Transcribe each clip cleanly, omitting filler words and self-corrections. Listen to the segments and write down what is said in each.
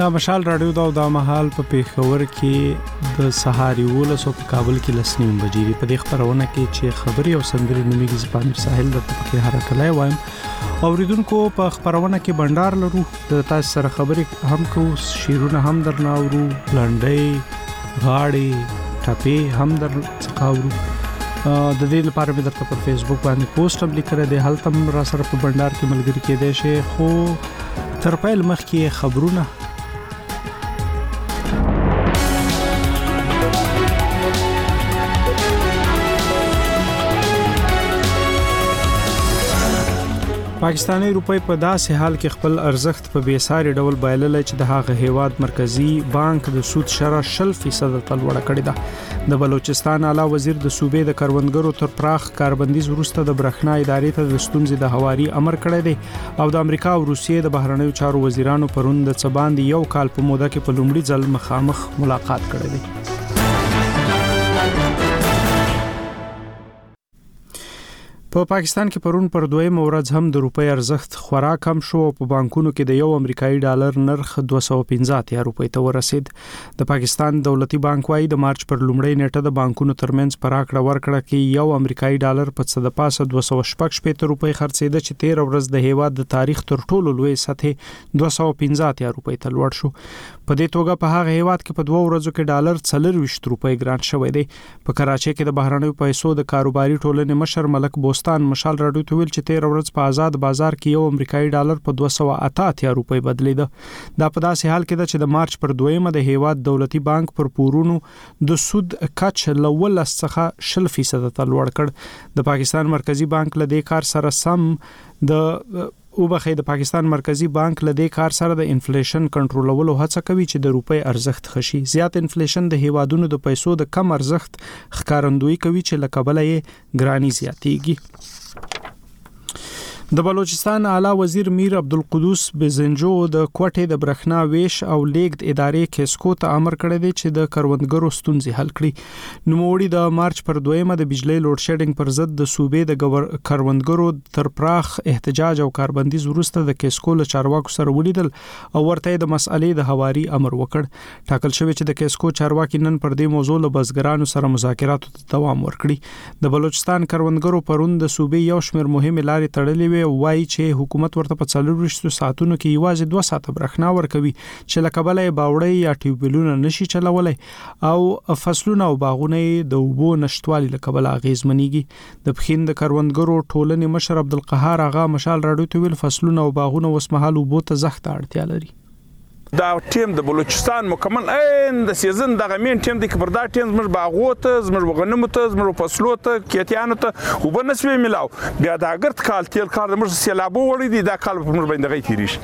دا مشال رادیو دا د مهال په پیښور کې د سهار 11 په کابل کې لسنیم بجې په دې خبرونه کې چې خبري او سندري نوميږي زپانر ساحل د پکې حرکت وایم اوریدونکو په خبرونه کې بندر لرو د تاسو سره خبري هم کو شیرونه هم درناورو لنډي غاړي ټپي هم در څخاورو د دې لپاره به درته په فیسبوک باندې پوسټ هم لیکره دی هلته هم را سره په بندر کې ملګری کېدای شي خو تر پیل مخکې خبرونه پاکستانی روپۍ په داسې حال کې خپل ارزښت په بیساري ډول بایلل چې د هغه هیواد مرکزی بانک د سود شرح 0% ته لوړه کړې ده د بلوچستان اعلی وزیر د صوبې د کروندګرو تر پراخ کاربندیز وروسته د برښنا ادارې ته د ستونزې د هواري امر کړی دی او د امریکا او روسیې د بهرنیو چارو وزیرانو پرون د څباندې یو کال په موده کې په لومړي ځل مخامخ ملاقات کړی دی په پاکستان کې پرون پر دویم ورځ هم د روپۍ ارزښت خورا کم شو او په بانکونو کې د یو امریکایي ډالر نرخ 215 روپۍ ته ورسید د پاکستان دولتي بانک وايي د مارچ پر لومړۍ نیټه د بانکونو ترمنځ پراکړه ورکړه کې یو امریکایي ډالر په څه د پاسه 216 روپۍ خرڅېده چې 13 ورځ د هیواد د تاریخ تر ټولو لوی سطح 215 روپۍ ته لوړ شو په دې توګه په هغه هیواد کې په 2 ورځو کې ډالر 24 روپۍ ګران شوی دی په کراچۍ کې د بهرنیو پیسو د کاروباري ټولنې مشر ملک مشال راډیو ته ویل چې 13 ورځ په آزاد بازار کې یو امریکایي ډالر په 288 روپۍ بدلیده دا په داسې حال کې ده چې د مارچ پر 2مه د هیواد دولتي بانک پر پورونو د سود کچ لول څخه 0% ته لوړ کړ د پاکستان مرکزی بانک له دې کار سره سم د پاکستان مرکزی بانک له دې کار سره د انفلیشن کنټرولولو هڅه کوي چې د روپۍ ارزښت خشي زیات انفلیشن د هیوادونو د پیسو د کم ارزښت ښکارندوی کوي چې لکبل یې ګرانی زیاتېږي د بلوچستان اعلی وزیر میر عبدالقدوس بزنجو د کوټې د برښنا ویش او لیږد ادارې کیسکو ته امر کړی دی چې د کروندګرو ستونزې حل کړي نوموړي د مارچ پر 2مه د بجلی لوډ شیډینګ پر ضد د صوبې د کروندګرو تر پراخ احتجاج او کاربندیز وروسته د کیسکو له چارواکو سره ولیدل او ورته د مسئلې د هواري امر وکړ ټاکل شوی چې د کیسکو چارواکي نن پر دې موضوع له بزګرانو سره مذاکراتو ته دوام ورکړي د بلوچستان کروندګرو پرون د صوبې یو شمېر مهمه لارې تړلې وایي چې حکومت ورته په 40 ساعتونو کې یوازې 2 ساعته برښنا ورکوي چې لکبلې باوړې یا ټیوبلونه نشي چلولای او فصلونه او باغونه د اوبو نشټوالي لکبل اغیزمنېږي د پخین د کروندګرو ټولنې مشر عبدالقهار اغا مشال راډیو ته ویل فصلونه او باغونه وسمحال اوبو ته زخته اړتیا لري دا ټیم د بلوچستان مکمل د سیزن دغه مین ټیم د کبر دا ټیم زمر باغوته زمر وغنمو ته زمر فصلوته کېتیانو ته وبنسوي ملاو بیا دا اگرت کال تیل کار مر سیلابو وړي دي دا کال په مر باندې غي تیریش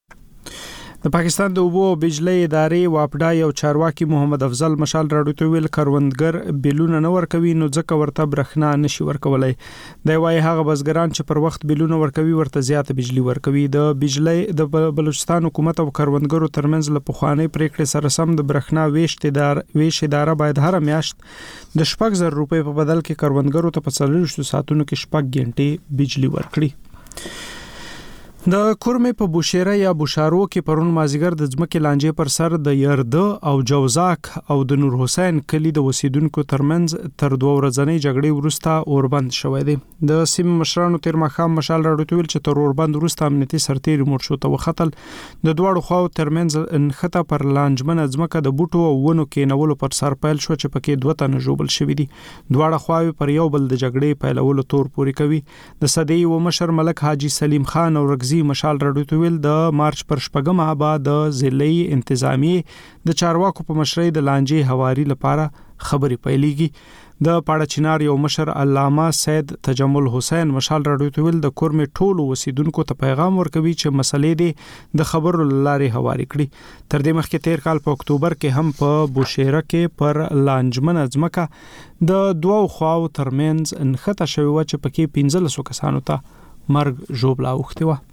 د پاکستان د اوبو او بجلی ادارې واپډا یو چارواکي محمد افضل مشال راډیو ته ویل کروندګر بیلونه نه ورکوي نو ځکه ورته برښنا نشي ورکولای دی وايي هغه بزګران چې پر وخت بیلونه ورکوي ورته زیاته بجلی ورکوي د بجلی د بلوچستان حکومت او کروندګرو ترمنځ له پخوانی پریکړې سره سم د برښنا ویش اداره باید هر میاشت د 6000 روپۍ په بدل کې کروندګرو ته په 40 ساعتونو کې 6 غنټې بجلی ورکړي د کورمې په بوشيره یا بوشارو کې پرون مازیګر د ځمکې لانجې پر سر د يرده او جوزاک او د نور حسین کلی د وسیدونکو ترمنځ تر 2 ورځې جګړې وروسته اوربند شوې ده د سیم مشرانو تیر مخام مشال راډیو ته ویل چې تر اوربند وروسته امنیتي سرتیري مرشو ته وختل د دوړو خو ترمنځ انخته پر لانجمن ځمکه د بوټو او ونو کې نولو پر سر پیل شو چې پکې 2 تنه جوړل شوې دي دوړه خواوي پر یو بل د جګړې پیلولو تور پوري کوي د صدی و مشر ملک حاجی سلیم خان او رغزی مشال راډیو ته ویل د مارچ پر 4مه بعد د ضلعي انتظامیه د چارواکو په مشرۍ د لانجې هواري لپاره خبري پیلېږي د پاړه چنار یو مشر علامه سید تجمل حسین مشال راډیو ته ویل د کورمې ټولو وسیدونکو ته پیغام ورکوي چې مسلې دي د خبرو لارې هواري کړي تر دې مخکې 13 کال په اکتوبر کې هم په بوشيره کې پر لانجمن ځمکه د دوو خواو ترمنځ انخته شوی و چې پکې 15 کسانو ته مرګ ژوبلا اوخته و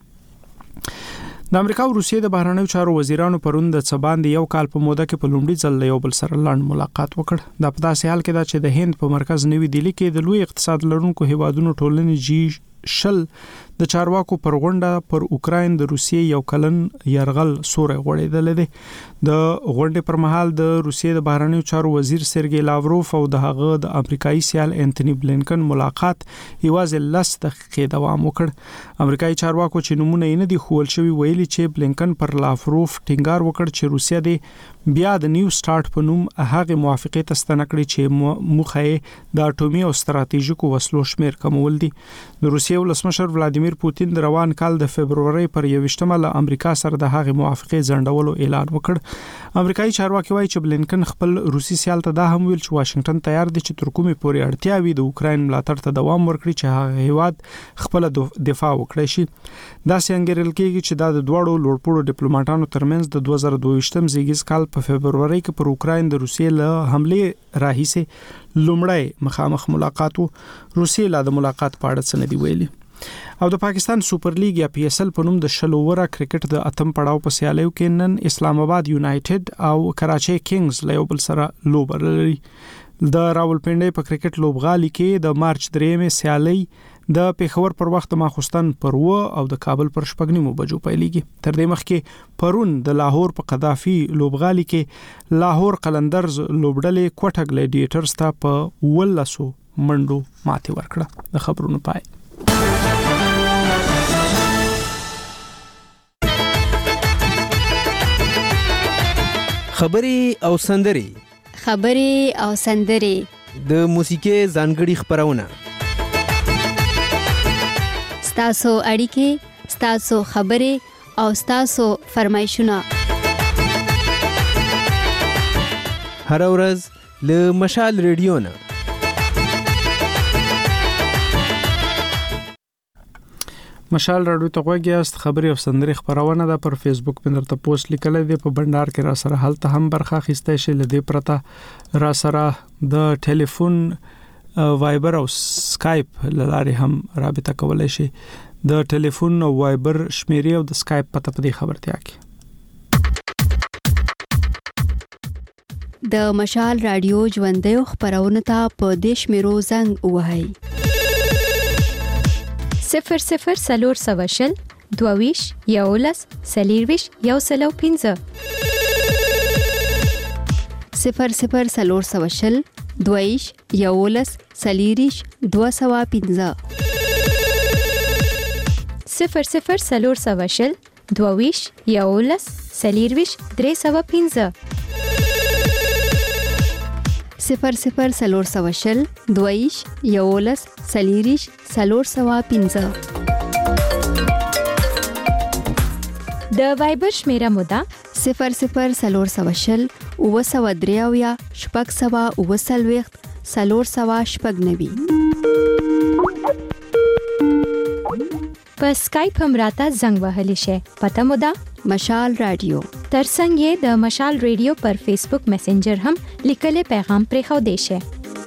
د امریکا او روسیې د بهرنیو چارو وزیرانو پرون د څباندې یو کال په موده کې په لومړي ځل یو بل سره لاند ملاقات وکړ دا په داسې حال کې دا چې د هند په مرکز نوی دلی کې د لوی اقتصاد لرونکو هیوادونو ټولنې د چارواکو پر غونډه پر اوکراین د روسیې یو کلن يرغل سوري غوړېدل دي. د غونډې پر مهال د روسیې د بهرنیو چارو وزیر سرګي لاوروف او د هغه د امریکایي سیال انټونی بلینکن ملاقات یوازې 10 دقیقې دوام وکړ. امریکایي چارواکو چې نمونه یې نه دي خول شوی ویلي چې بلینکن پر لاوروف ټینګار وکړ چې روسیه د بیا د نیو سٹارټ په نوم هغه موافقه تستنه کړې چې موخه د اټومي او ستراتیژیکو وسلو شمیر کمول دي. د روسیې ولسمشر ولادیمیر پوتین د روان کال د فبرवरी پر 21مه له امریکا سره د هغه موافقه ځنډولو اعلان وکړ. امریکایي چارواکي وایي چې بلینکن خپل روسي سیال ته دا هم ویل چې واشنگټن تیار دی چې تر کومه پورې اړتیا وي د اوکراین ملاتړ ته دوام ورکړي چې هغه هیواد خپل دفاع وکړي شي. دا څنګه کېږي چې دا د دوړو لوړپوړو ډیپلوماټانو ترمنځ د 2022م زیږیز کال په فبرवरी کې پر اوکراین د روسیې له حمله راهیسه لومړی مخامخ ملاقات وو. روسیې لا د ملاقات په اړه څه نه دی ویلي. او د پاکستان سوپر لیګ یا پی اس ال په نوم د شلووره کرکټ د اتم پړاو په سیالیو کې نن اسلام آباد یونایټډ او کراچي کینګز له یو بل سره لوبه لري. د راولپنډي په کرکټ لوبغالي کې د مارچ 3 سیالي د پیښور پر وخت ماخوستن پر و او د کابل پر شپږنیمو بجو پیلېږي. تر دې مخکې پرون د لاهور په قذافي لوبغالي کې لاهور قلندرز لوبډلې کوټه ګلیډیټرز ته په 12 منډو ماتې ورکړه. د خبرونو پای. خبري او سندري د موسیقي ځانګړي خبرونه ستاسو اړیکې ستاسو خبري او ستاسو فرمایشونه هر ورځ له مشال ریډیو نه. مشال راډیو ته غوږیاست. خبري او سندري خبرونه ده پر فیسبوک باندې ته پوسټ لیکل دي. په بندر کې را سره حالت هم برخه اخیسته شي. لدې پرته را سره د ټلیفون وایبر او سکایپ لارې هم رابطه کولای شي. د ټلیفون او وایبر شمیرې او د سکایپ پته په دې خبرتیا کې. د مشال راډیو ژوندې خبرونه ته په دیش میرو زنګ وهاي 00 سلور سواشل دوویش یولس سلیرویش یوسلو 15 00 سلور سواشل دوویش یولس سلیریش 215 00 سلور سواشل دوویش یولس سلیرویش 315 00 سلور سواشل دویش یولس سلیریش سلور سوا 15 د وایبر شمیره مودا 00 سلور سواشل او سوا دریاویا شپږ سوا او سلويخت سلور سوا شپږ نوي. په سکایپ هم راته زنګ وهلی شي. پته مودا مشال رادیو. ترڅنګ یې د مشال ریډیو پر فیسبوک میسنجر هم لیکلي پیغام پرې خو دی شي.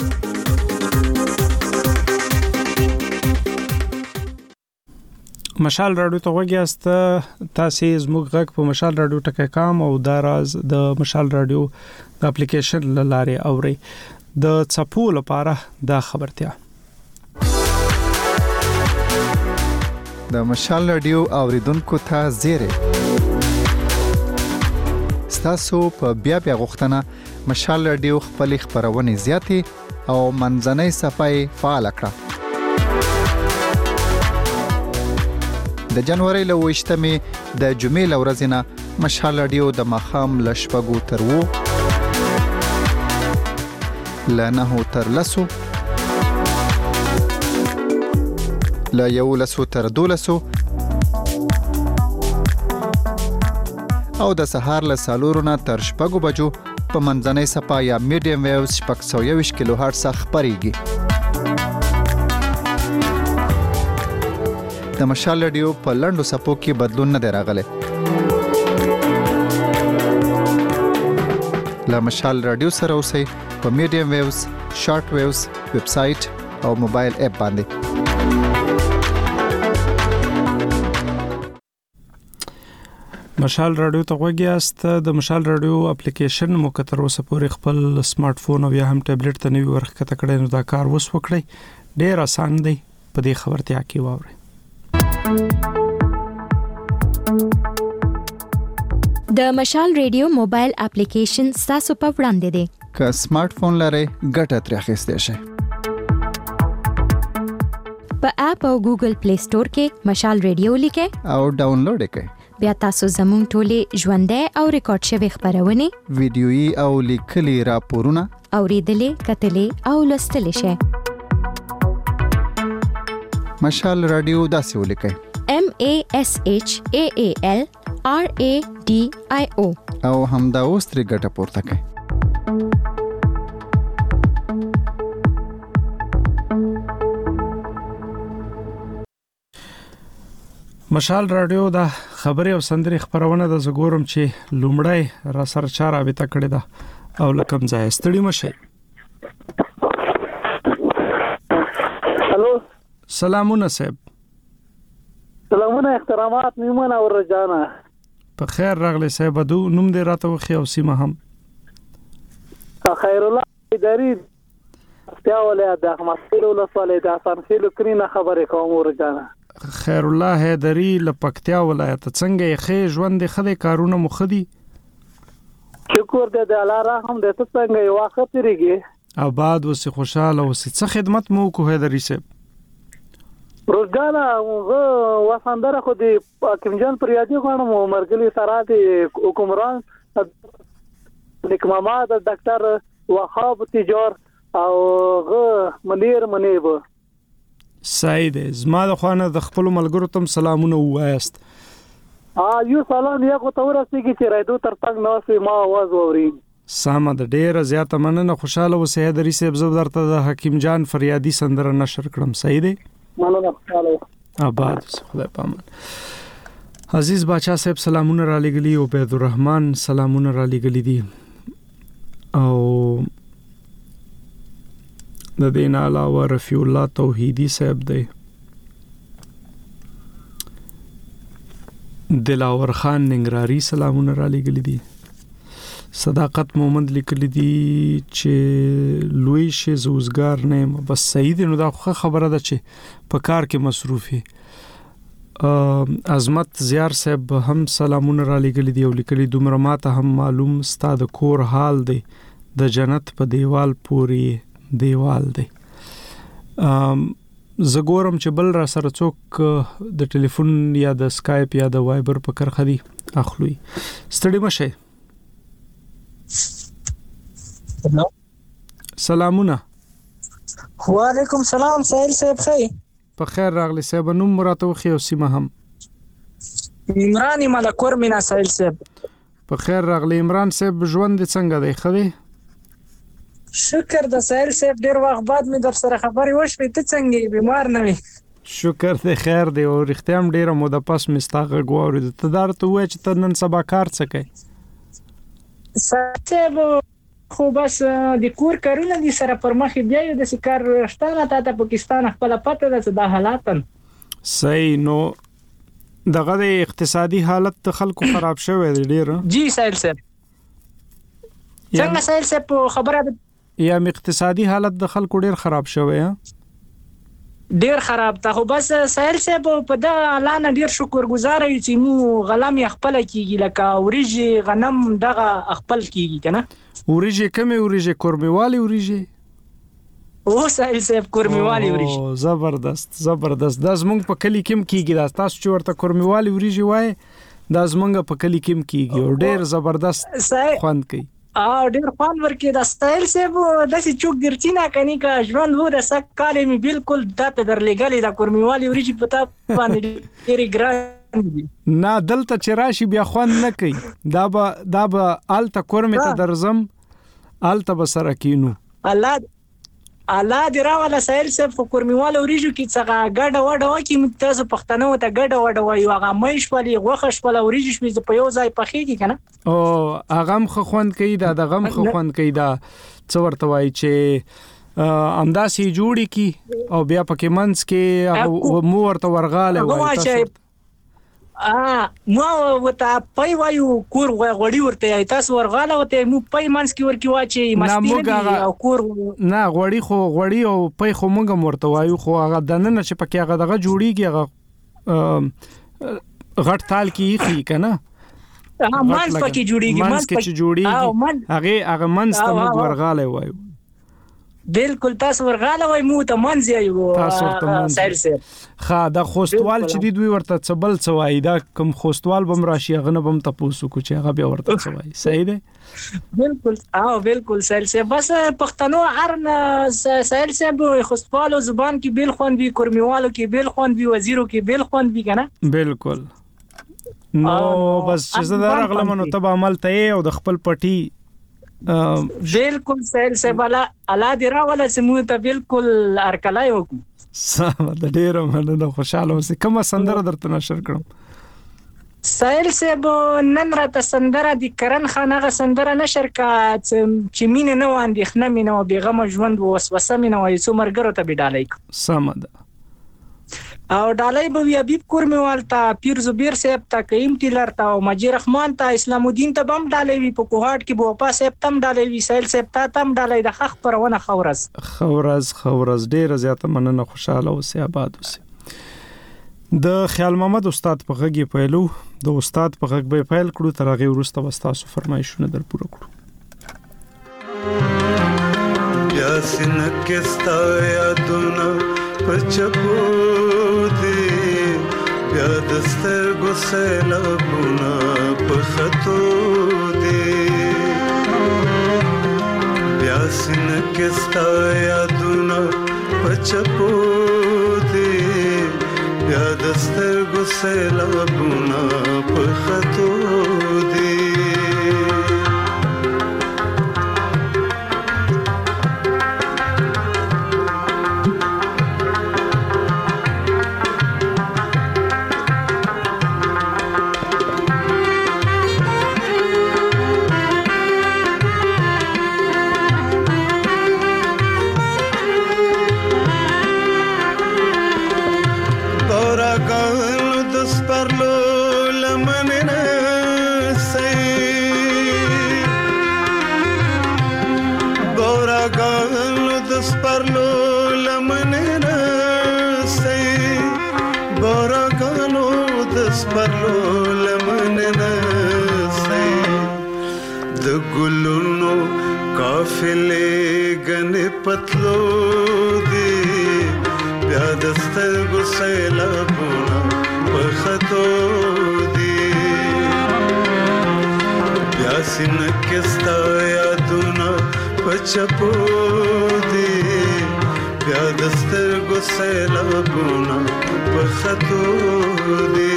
مشال رادیو ته غوږیاست. تاسو زموږ غږ په مشال رادیو ټکی کام او دا راز د مشال رادیو د اپلیکیشن لاره اوري. د چپو لپاره دا خبرتیا. د مشال رادیو اوریدونکو ته زیره ستاسو په بیا غوښتنه مشال رادیو خپل خبرونه زیاتې او منځنۍ صفای فعال کړه. د جنوري له 28مې د جمعې لورځ نه مشال رادیو د مخام لشپګو تر وو لنه تر لسو لا یو لسو تر دولسو او د سهار له سالورونه تر شپږو بجو په منځنۍ صفا یا میډیم ویوز 620 کیلو هرتز خبريږي. د مشال رادیو په لندو صفو کې بدلون نه راغلی. له مشال رادیو سره اوسئ په میډیم ویوز، شارټ ویوز، ویب سټ او موبایل اپ باندې. مشال رادیو ته غوږیاست. د مشال رادیو اپلیکیشن مو کتر اوسه پورې خپل سمارټ فون او یا هم ټابلیټ ته نوی ورخه کړئ نو دا کار وس وکړئ. ډیر آسان دی. په دې خبرتیا کې واوري. د مشال ریډیو موبایل اپلیکیشن تاسو په وړاندې دی. که سمارټ فون لرئ ګټه ترې اخیستی شئ. په اپ او ګوګل پلی سٹور کې مشال ریډیو لیکئ او ډاونلوډ یې کړئ. بیا تاسو زموږ ټولې ژوندۍ او ریکارډ شوي خبرونه، ویډیويي او لیکلي راپورونه اوریدلې، کتلې او لوستلې شئ. مشال رادیو داسې ولیکئ: MASHAALRADIO او همدا اوس ترې ګټه پورته کړئ. مشال رادیو دا خبري او سندري خبرونه د زګورم چې لومړی را سره چا رابطه کړې ده او لکم ځای ستړي مشه. الو، سلامونه صاحب. سلامونه، احترامات، میمون او رجانا. په خیر راغلی صاحب. دو نوم دې راته وخی او سیمه هم. خیر الله اداري بیا ولې د احمد خیلو لسواله د حسن خیلو کرینه خبرې کوم رجانا. خیر الله حیدری لپکتیا ولایت. څنګه یې خې ژوند خدای کارونه مخدي؟ شکر دې د الله رحم دې. څنګه یو وخت تیریږي؟ آباد وسه خوشاله وسه. څه خدمت مو کو حیدری صاحب؟ روزانه وسندره خو دې حکیم جان پر یادې غواړم مرګلي سره دې حکمران نکماما د ډاکټر وهاب تجار او منیر منیب. سعید زما د خوانه د خپل ملګرو تم سلامونه وایست. یو سلام یې کو تور سګي چې راځو تر څنګ نو سي ما आवाज ووري. سامه د ډیره زیاته مننه. خوشاله وسه حیدری صاحب. زو درته د حکیم جان فریادي سندره نشر کړم. صحیح دی؟ مننه. آباد خدای پامان. عزیز باچا صاحب سلامونه را لګلی. عبید الرحمن سلامونه را لګلی دي. او د دین علاوه رفیع الله توحیدی صاحب دی. دلاور خان ننګراری سلامونه را لګلی دي. صداقت محمد لیکلی دي چې لوی شي زوزګار نه بس. صحیح نو دا خبره ده چې په کار کې مصروفي. عظمت زیار صاحب هم سلامونه را لګلی دي او لیکلی دومره ماته هم معلوم ستاد کور حال دی د جنت په دیوال پوری دیوال دی. زګورم چې بل را سره څوک د ټلیفون یا د اسکایپ یا د وایبر په کرخه دی اخلوي. ستړي مشه. سلامونه. وعلیکم سلام سهیل صاحب. خی په خیر راغلی صاحب. نوم راته وخی او سیمه هم. عمران ملکور مینا سهیل صاحب. په خیر راغلی عمران صاحب. ژوند څنګه دی؟ خدای شکر د سهیل صاحب. ډیر وخت بعد می در سره خبرې وشوې. ته څنګه یې؟ بیمار نه وې؟ شکر دې خیر دی. او رښتیا هم ډیره موده پس مستاغه غواړي. ته درته وای چې ته نن سبا کار څه کوي؟ صاحب خو بس د کور کارونه دي سره پر مخ بیا یو د سکار رښتانه ته پاکستان خپل پته ده د حالاتن. صحیح. نو دغه د اقتصادي حالت د خلکو خراب شوی دی ډیر. جی سهیل صاحب. څنګه سهیل صاحب خبره یا اقتصادي حالت د خلکو ډیر خراب شوی؟ ډیر خراب ته. خو بس سهیل صاحب په دا اعلان ډیر شکرګزار یو چې مو غلام خپل کیږي لکه اوریجی غنم دغه خپل کیږي کنه. اوریجی کمه اوریجی کورمیوالی اوریجی. او سهیل صاحب کورمیوالی اوریجی. او زبردست زبردست. دا زمونږ په کلی کې کیږي. دا تاسو چې ورته کورمیوالی اوریجی وای دا زمونږ په کلی کې کیږي او ډیر زبردست خوند کوي. ډیر خوان ورکې د سهیل صاحب داسې چوک ګرځینا کني کا ژوند وو د سک کالې می بالکل دته درلګلې د کورمیوالی اوریجی پتا باندې ډیر ګران دي. نه دلته چې راشي بیا خوان نه کوي. دا به الته کورمه ته درزم الته بسره کینو. الله دې راواله سهیل صاحب. خو کورمیواله اوریجو کې څنګه ګډه وډه وکي تاسو پښتنو ته ګډه وډه وایو. هغه مېش پلي غوخه شپل اوریجو شپې په یو ځای پخېږي کنه. او هغه هم خوند کوي. دا دغه هم خوند کوي. دا څو ورته وایي چې امداسي جوړي کی او بیا پکې منځ کې مو ورته ورغاله وایي. ما وته پي وایو کور غوړی ورته تاسو ورغاله وته مو پي مانس کې ورکی واچي مستی نه او کور نه غوړی او پي خو مونږ مرته وایو خو هغه دنه چې پکې هغه دغه جوړیږي هغه غټ تال کې خي کنه مانس پکې جوړیږي مانس کې هغه مانس ته مونږ ورغاله وایو بالکل تاسو ورغاله وای مو ته منځ یو سایل سه خا دا خوستوال چې دی دوی ورته څبل څوای دا کوم خوستوال بم راشي غنه بم تاسو کو چې هغه بیا ورته څوای صحیح ده بالکل سایل سه بس پښتنو هرن سایل سه خوستوالو زبان کې بیل خوان وی کورمیوالو کې بیل خوان وی وزیرو کې بیل خوان وی کنه بالکل نو بس چې زه راغلم نو تب عمل ته او د خپل پټي بالکل سهل سے بالا الله دې راوله سمو ته بالکل ارکلای وکم سم د ډیره مننه خوشاله اوسې کومه سندره درته نشر کړم سهل سے نن راته سندره د کرن خانغه سندره نشر کا چې مين نه واندې خنه مين او بیغه ژوند وسوسه مين او یسو مرګرو ته بډالای سم ده او ډالای به حبیب کورمیوال ته پیر زبیر صاحب ته قیم ټیلر ته او مجید رحمان ته اسلام الدین ته بم ډالای وی په کوهاټ کې بو پا صاحب تم ډالای وی سایل صاحب ته تم ډالای د خخ پرونه خورز ډیر زیاته مننه خوشاله اوسې آباد اوسې د خیال محمد استاد په غږی پیلو د استاد په غږ به پیل کړو تر هغه وروسته وستاسو فرمایشونه در پوره کړو یا سنکستا یادونه پچپو دی بیا دستر گسیلا بونا پخطو دی بیا سنکستا یادونا پچپو دی بیا دستر گسیلا بونا پخطو دی काफिले गने पतलो दे बया दस्तर गुसैला बुना पखतो दे बया सिनकस्ता यादुना पचपो दे बया दस्तर गुसैला बुना पखतो दे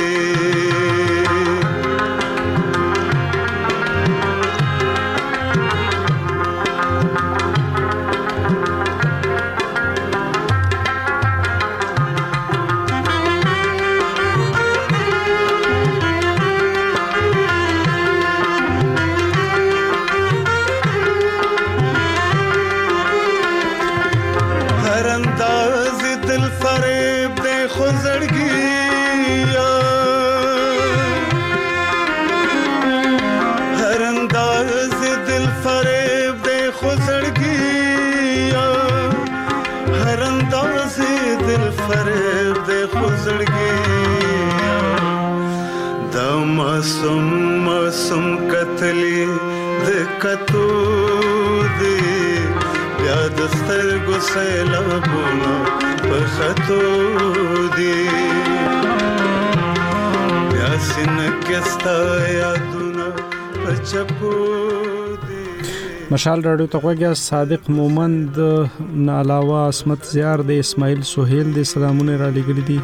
मासूम कतली दकतो दे या दस्तर गुसैला बुना पखतो दे या सिनकस्ता यादुना पचपो दे مشال رادیو ته غوږی صادق مومند نه علاوه اسمت زیار د اسماعیل سہیل د سلامونه را لګل دي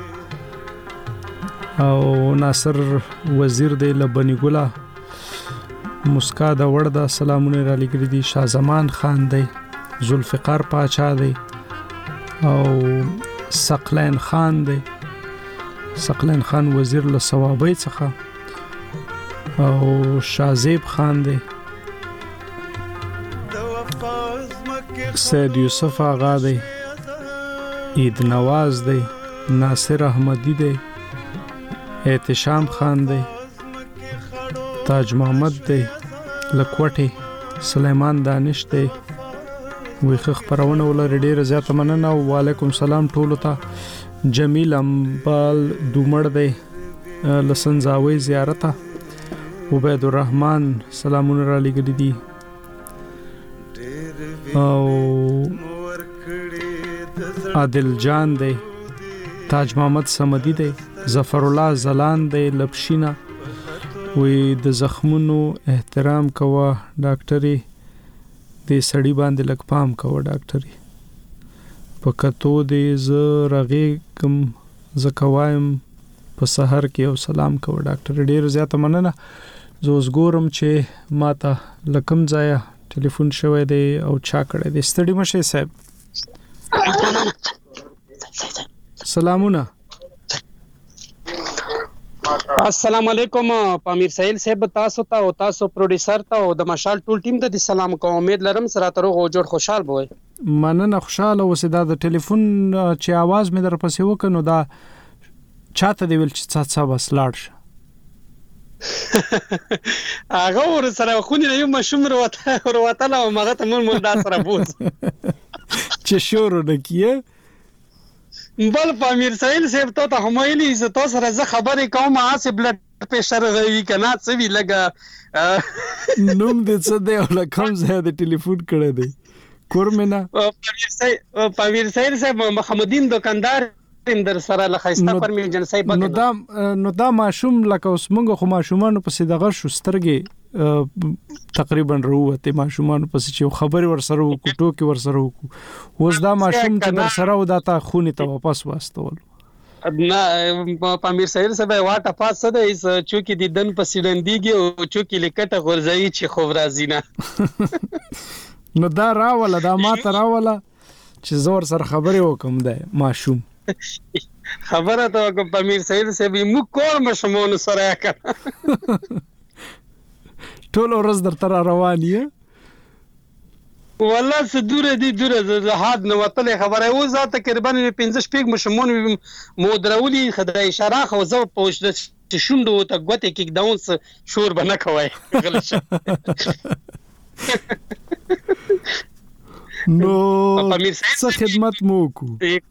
او ناصر وزیر د لبنی ګلا مسکا د وړدا سلامونه را لګل دي شاه زمان خان دی ذوالفقار پاچا دی او ثقلین خان دی ثقلین خان وزیر له ثوابي څخه او شازیب خان دی سید یوسف آغا دی عید نواز دی ناصر احمدی دی احتشام خان دی، تاج محمد دی، لکوټي سلیمان دانش دی. ویخه خبرونه ولر ډیره زیاته مننه. وعلیکم سلام ټولو ته. جمیل امبال دومړ دی لسنځاوي زیارت. عبید الرحمن سلامونه را لګی دي. او عادل جان دی، تاج محمد سمدی دی، ظفر الله زلان دی لپشینا. وی د زخمونو احترام کوه ډاکټري، د سړی باندې لک پام کوه ډاکټري. په کتو دی ز رغیګم ز کوایم په سحر کې او سلام کوه ډاکټر. ډیر زیاته مننه. زه اوس ګورم چې ماته لکم ځای ټلیفون شوی دی او چا کړی دی. ستړي مشه صاحب. سلامونه. السلام علیکم. پامیر سهیل صاحب تاسو ته او تاسو پروډوسر ته او د مشال ټول ټیم ته د سلام کوم. امید لرم سره تر غو جوړ خوشحال بوي. مننه. خوشاله اوسه. د ټلیفون چې आवाज مې در پسې وکنو دا چاته دی ویل چې څه بس لاړ شه. هغه ور سره خو نه یو مشوم وروته لا مغه ته مون دا سره بوز چې شور نکیه. بل پامیر سهیل صاحب ته همایلی ز تو سره زه خبرې کوم آسه بلډ پريشر غوي کنه څه وی لګا نوم دې څه دی او کوم ځای د ټلیفون کړه دی کورمنا. پامیر سهیل صاحب محمدین دکاندار در سره لخصته پرمیجن صاحب. نو دا ماشوم لکه اوس مونږ خو ماشومان په سیدغه شسترګي تقریبا وروته ماشومان په چې خبري ور سره وکړو ټوکی ور سره وکړو. اوس دا ماشوم چې در سره و دا تا خونی ته واپس واستول. نه پامیر سهیل صاحب واټه پاس ده ایس چوکي د دن په سیلندېږي او چوکي لیکټه غورځي چې خو راځي نه. نو دا راوله دا ماته راوله چې زور سره خبري وکم ده ماشوم. خبره ته کوم پامیر سهیل صاحب مو کور مشمون سره کړه. ټول ورځ در تر رواني والله سدوره دي دوره زهاد نو وتله خبره و ذات تقریبا 15 پیګ مشمون مو درولي خدای شراخ او زو پوښت چې شوندو ته غوته کې داونس شور بنه کوي غلط. نو څه خدمت مو کو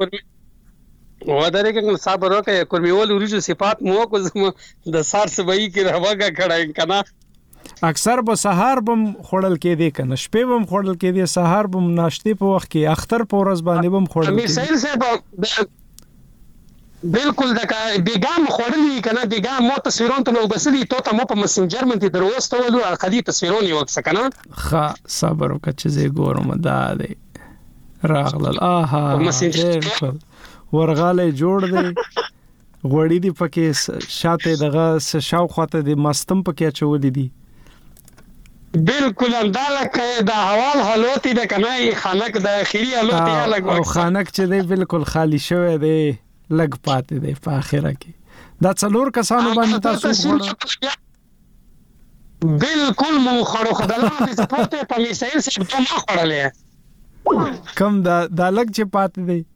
وداره کې صبر وکړه کورمیول ورجو صفات مو کو د سار سبئی کې راوګه کړه کنه. اکثر به سحر بم خړل کې دی کنه شپې بم خړل کې دی سحر بم ناشته په وخت کې اختر په ورځ باندې بم خړل. امیر سهیل صاحب بالکل دا بیګام خړلې کنه بیګام مو تصویرون ته وبسلی ته مو په مسنجر باندې دروستولو اخدي تصویرون یو وکس کنه. ښه صبر وکړه چې زه ګورم دا دی راغلل. بالکل ورغاله جوړ دی غوړی دی پکې شاته دغه شاوخته دی مستم پکې چولې دی. بالکل انداله دا حوال حالوتی د کنای خانک د اخیری حالوتی الګ او خانک چې دی بالکل خالی شوی دی لګ پاتې دی په اخره کې. دا څلور کسانو باندې تاسو بالکل مو خړو خدای دې سپورت په میسایل څخه ته ما خړلې کم دا لګ چې پاتې دی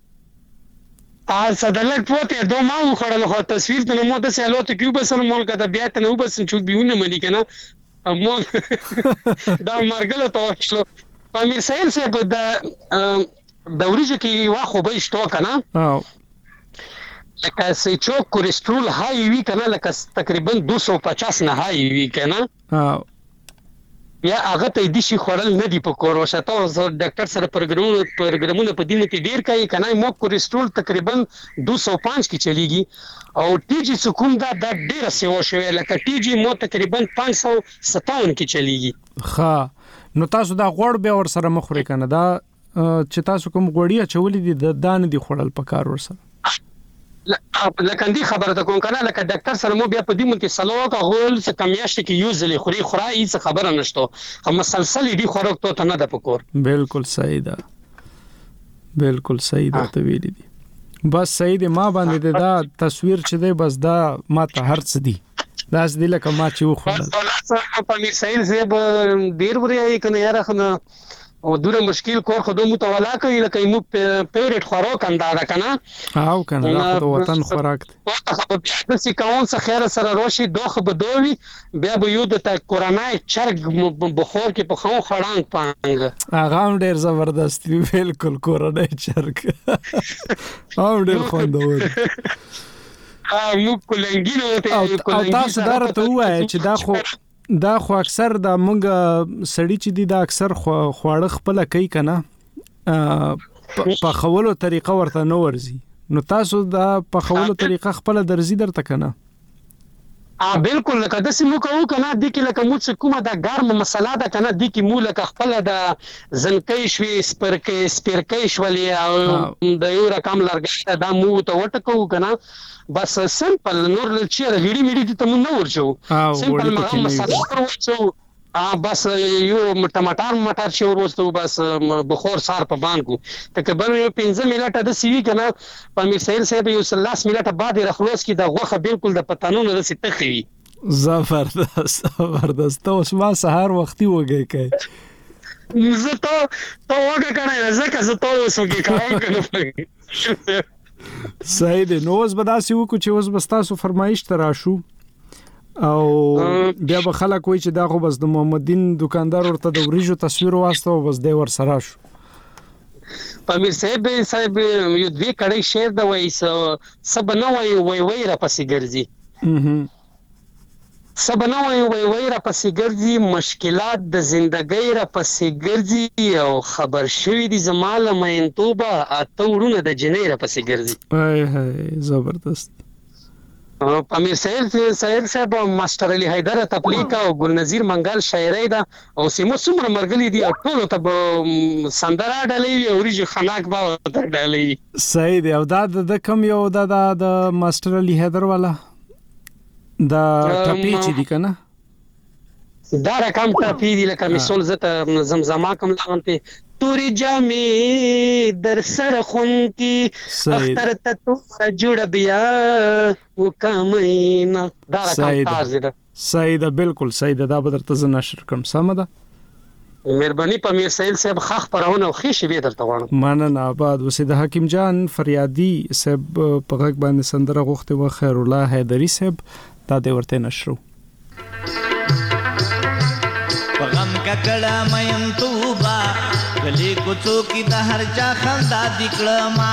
صدلک پوته دو ما خړل خو تصویر ته مو د سالوت کې وبسن مول کده بیا ته نو بس چې بیونه منی کنه مو دا مرګله توښلو. پامیر سهیل صاحب د ورځې کې واخو به شتو کنه لکه سې چوک کورسترول هاي وی کنه لکه تقریبا 250 نه هاي وی کنه یا هغه ته دي شي خورل نه دی په کور وشته او ډاکټر سره پروګرامونه په دینه کې ډیر کوي کنه مو کورسترول تقریبا 205 کې چلیږي او ټي جي سکوم دا ډیر سیو شوی لکه ټي جي مو تقریبا 557 کې چلیږي. ښه نو تاسو دا غوړ به ور سره مخوري کنه دا چې تاسو کوم غوړی چولې دي د دان دي خورل په کار ور سره لکه اندی خبره ته کوم کنه لکه ډاکټر سره مو بیا په دې مونږ سلوکه غول څه کمیاشت کې یوزلی خوري خورای څه خبره نشته هم مسلسل دی خوراک ته نه د پکور. بالکل صحیح ده بالکل صحیح ده ته ویلې دي بس صحیح دی. ما باندې دا تصویر چې دی بس دا ما ته هرڅ دی داس دی لکه ما چې وخورل. په امیر سهیل صاحب ډیر وریا کنه یاره خنه او دوره مشکل کور خو دوه متولا کوي لکه مو پیورټ خوراک اندازه کنه او کنه د وطن خوراک د سکون څخه خیر سره روشي دوخه بدوي بیا به یو د کورونای چرګ بخور کې په خو خړانګ پانګ هغه ډیر زبردست وی بالکل کورونای چرګ او ډیر خوندور نو کولنګینو ته او تاسو درته وایي چې دا خو اکثر د مونږ سړی چې دی دا اکثر خواړه خپل کوي کنه په خولو طریقه ورته نو ورزي نو تاسو دا په خولو طریقه خپل درزي درته کنه بالکل لکه د سیمو کوو کنه د کې لکه مو څه کومه د ګرم مسله ده کنه د کې مو لکه خپل د زنکې شوي سپرکې شولې او د یو رقم لرګي دا مو ته وټکو کنه بس سمپل نور چیرې غړي میډي ته مو نه ورچو سمپل مسله ورچو بس یو ټماټر چې ورستو بس بخور سار په باندې تقریبا 15 منټه د سیوی کنه په میسایل صاحب یو 30 منټه بعد راخلوص کی د غوخه بالکل د پتانونو د ستخوي زبردست اوس ما سحر وختي وګی کوي زه ته وګه کنه زکه زه ته وسوګی کوم صحیح دی نو اوس به داسې وکړو چې اوس به تاسو فرمایش ته راشو او بیا به خلک وایي چې دا خو بس د محمدین دکاندار ورته د وریجو تصویر واسطه او بس دی ور سره شو پامیر صاحب یو دوی کړي شعر د وایي سب نه وای را پسې ګرځي سب نه وای را پسې ګرځي مشکلات د زندګۍ را پسې ګرځي او خبر شوی دي زماله مې توبه اته ورونه د جنې را پسې ګرځي هاي زبردست امیر صاحب ماستر علي حیدر تپلیک او ګلنذیر منګل شاعري دا او سیمو څومره مرګلي دي ټول ته سندرا ډالې او ریج خناک با ډالې صحیح دی او دا د کم یو د ماستر علي حیدر والا دا ټپی چې دی کنه دا رقم ټپی دی لکه مثال زته زمزمه کوم لغونته توري جامې در سره خون کی اختر ته تو جوړ بیا وکمینا دا رقم تاسو ده صحیح ده بالکل صحیح ده دا به درته زه نشر کوم سم ده مهرباني په میر سیل صاحب خخ پرونه او خېشې به درته غواړم مننه آباد وسید حکیم جان فریادي صاحب په غږ باندې سندره غوښته و خیر الله حیدری صاحب دا د ورته نشرو غم ککړه مېن توبا کلی کوڅو کې د هر چا خندا دکړه ما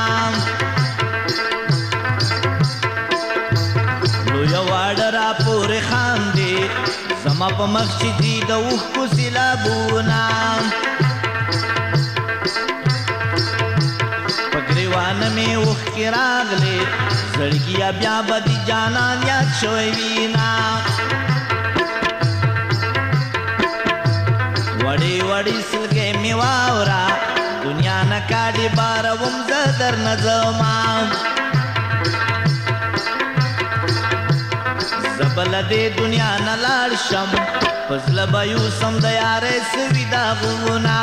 لو یو اډرا پورې خاندې زما په مسجد د اوخ کو سیلابونا پګریوان مې اوخ کې راغلې زړګیا بیا بدی جانان یاد شوي وینا وړي وړي سلګې می واورا دنیا نه کاډي باروم ز در نظما زبل دې دنیا نه لاړ شم فضل بيو سم د یارې سویدا غونا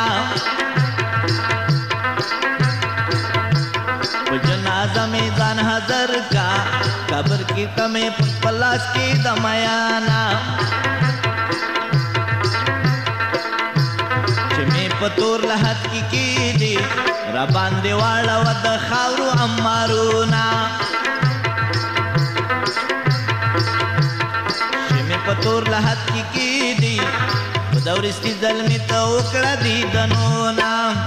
په جنازه می ځان حاضر کا قبر کې تمه پلاس کې دمانا پتور لحد کی دی را باندې واړه ود خاورو امارونا شمه پتور لحد کی دی ودورستی ظلمی ته وکړه دی دنونا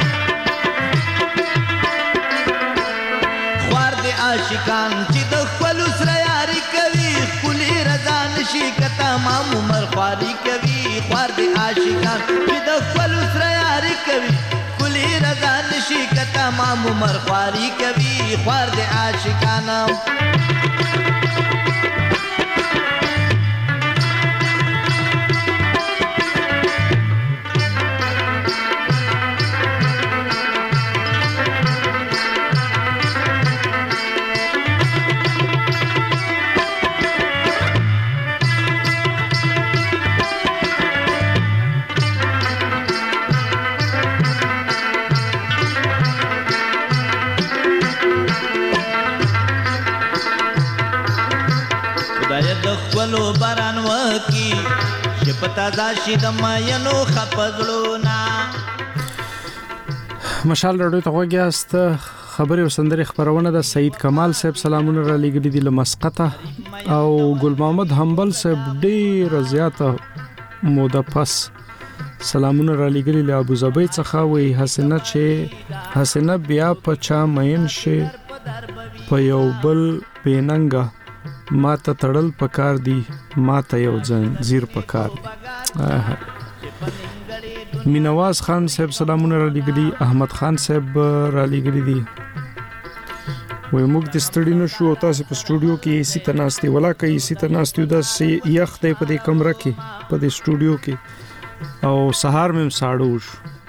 خوار دی عاشقان چې د خپل سره یاري کوي کلی رضا نشي کته مام عمر خواري کوي خوار دی عاشقان چې د خپل سره کوي کلی رضا نشي کته مام عمر خواري کوي خوار د عاشقانه خپلو باران وکی چې پتا دا شي د ماینو خپګلونا مشال رادیو ته وګیاست خبري او سندري خبرونه د سید کمال صاحب سلامونه را لګړي دي لمسقطه او ګل محمد حنبل صاحب ډیر زیاته موده پس سلامونه را لګړي له ابو ظبي څخه وي حسنه بیا په چا مین شي په یو بل بیننګا ما ته تړل پکار دي ما ته یو زیر پکار دي مینواز خان صاحب سلامونه را لګړي احمد خان صاحب را لګړي دي وای موږ د سټډي نو شو تاسو په سټوډیو کې اسی تناستي ولا کې اسی تناستي د یخ ته په دې کمره کې په دې سټوډیو کې او سهار مم ساړو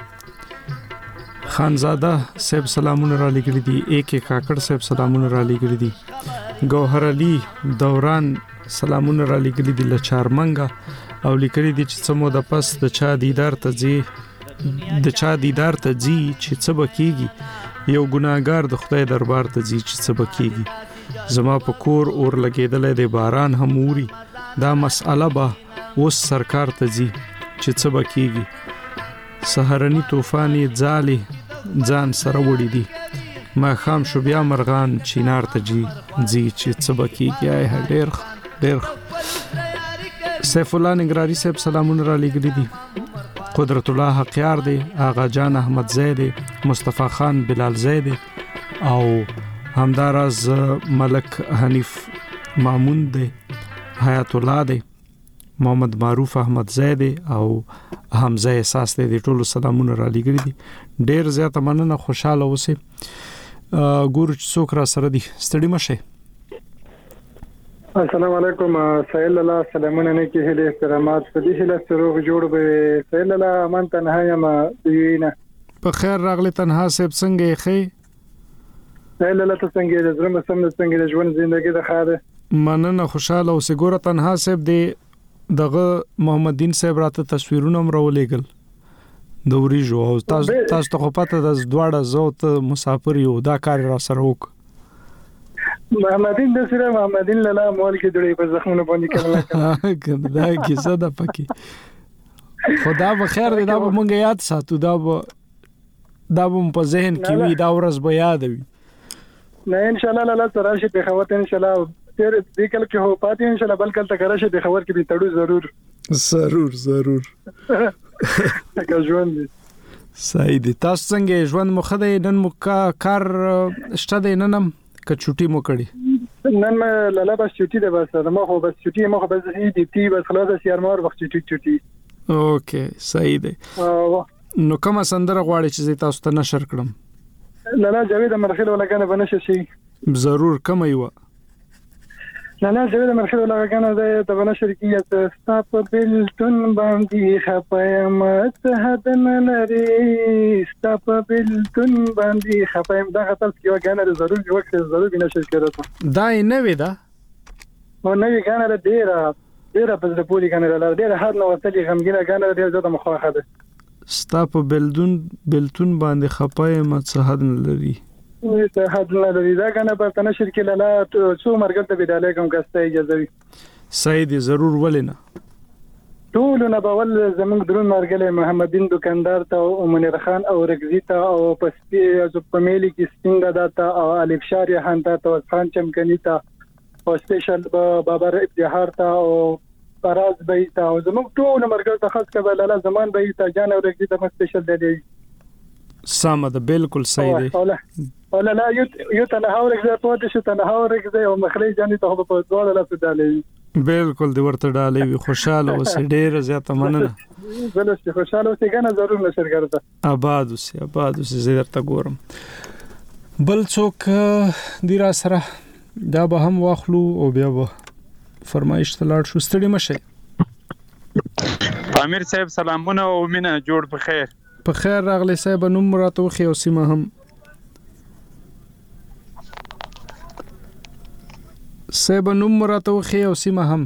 خانزاده صاحب سلامونه را لګړي دي ایک کاکړ صاحب سلامونه را لګړي دي گوهر علي دوران سلامونه را لګړي دي لچارمنګا او لیکلي دي چې سمو د پس د چا دیدار ته ځي چې څه بکیږي یو ګناګار د خدای دربار ته ځي چې څه بکیږي زما په کور اور لګیدلې د باران هموري دا مسأله به اوس سرکار ته ځي چې څه بکیږي سحرنی طوفاني ځالي ځان سره وړي دي ما خام شو بیا مرغان چینار ته ځي چې څه بکیږي ډېر سیف الله نگراری صاحب سلامونه را لګړي دي قدرت الله حقیار دی آغا جان احمد زید مصطفی خان بلال زید او همدارز ملک حنیف مامون دی حیات الله دی محمد معروف احمد زید او حمزه احساس دی ټول سلامونه را لګړي دي ډیر زیاته مننه خوشاله اوسئ ګور څوک را سره دي ستړي مشه السلام علیکم سهیل الله سلامونه نه کې هله احترامات په دې هله سروغ جوړ به سهیل الله من تنها یم دیوینه په خیر راغلی تنها صاحب څنګه یې خې سهیل الله ته څنګه د زړه سم څنګه د ژوند ژوندۍ د خاله مننه خوشاله او سګوره تنها صاحب دی دغه محمد دین صاحب راته تصویرونه مرولېګل د وریجو او تاسو ته پته د دواړه زوت مسافر یو دا کار را سره وک محمدین د سره محمدین لاله مول کې دوی په زخمونو باندې کړل دا کیسه ده پکې خدا به خیر دې دا به مونږ یاد ساتو دا به په ذهن کې وي دا ورځ به یاد وي نه ان شاء الله لاله تراشي په خوات ان شاء الله تیر دې کله کې هو پاتې ان شاء الله بل کله تکرشه په خبر کې به تړو ضرور تاسو ژوند صحیح دي تاسو څنګه ژوند مخ دې نن مو کار شته دې ننم که چټي مو کړی نن ما لاله بس چټي ده بس ما خو بس چټي دي تی بس خلاص سیار مار وخت چټي اوکې صحیح ده نو کومه سندره غواړي چې تاسو ته نشر کړم لاله جاوید مرخیل ولګنه بنشه شي ضرور کوم یو لاله جاوید مرخیل ولګنه ده د بنشر کیه ستاپ بلتون باندې خپایم ته هدن لري ستاپ بلتون باندې خپایم دا غتل کیو غانه ضرور وخت ضرور بنشر کړو دا نه وی دا او نه وی غانه ډیره په د پولی غانه ډیره هر نو وتلی غمګینه غانه ډیره زړه مخاخه ده ستاپ بلتون باندې خپایم ته هدن لري ته هدن لري دا غانه په تنشر کې لاله څو مرګ ته بداله کوم کسته اجازه وي صحیح دي ضرور ولنه ټول نه بول زمونږ درون مرګله محمدین دکاندار ته او منیر خان او رگزی ته او پسپی از پمیلی کې سپینګه داتا او الف شاری خان ته او خان چمکنی ته او سپیشل بابر ابتهار ته او فراز بیت او زمونږ ټول مرګله ته خاص کبه لاله زمان بیت جان او رگزی ته سپیشل دی سامه ده بالکل صحیح دی ولا لا یو تنها ورګزی پاتې شو تنها ورګزی او مخری جانې ته په ډول لا سدالې بالکل دی ورته ډالې وي خوشاله اوس ډېر زیاته مننه بلست خوشاله اوسې کنه ضرور نشر کړه آباد اوسې زه درته ګورم بل څوک دی را سره دا به هم واخلو او بیا به فرمایش تلاړ شو ستړي مشه امیر صاحب سلامونه او مینه جوړ په خیر راغلی صاحب نوم راته خو او سیمه هم صاحب نوم راته خو او سیمه هم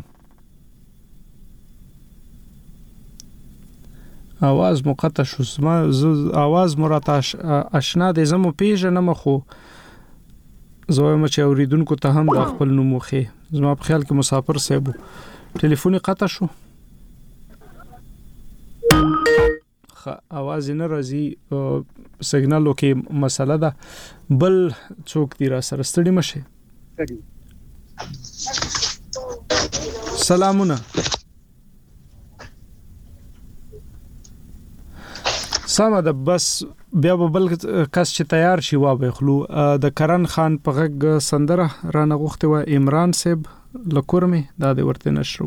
आवाज مقطع شو ما आवाज مراته آشنا دې زمو پیژنم خو زویم چې اوریدونکو ته هم د خپل نوم خو زما په خیال کې مسافر صاحب ټلیفوني قطع شو आवाज نه راځي سیګنالو کې مسله ده بل څوک دی را سره ستړي مشه سلامونه سمه ده بس بیا بل کس چې تیار شي وا به خلو د کرن خان په غږ سندره رانه غوښته و عمران صاحب لکورمه دا د ورته نشرو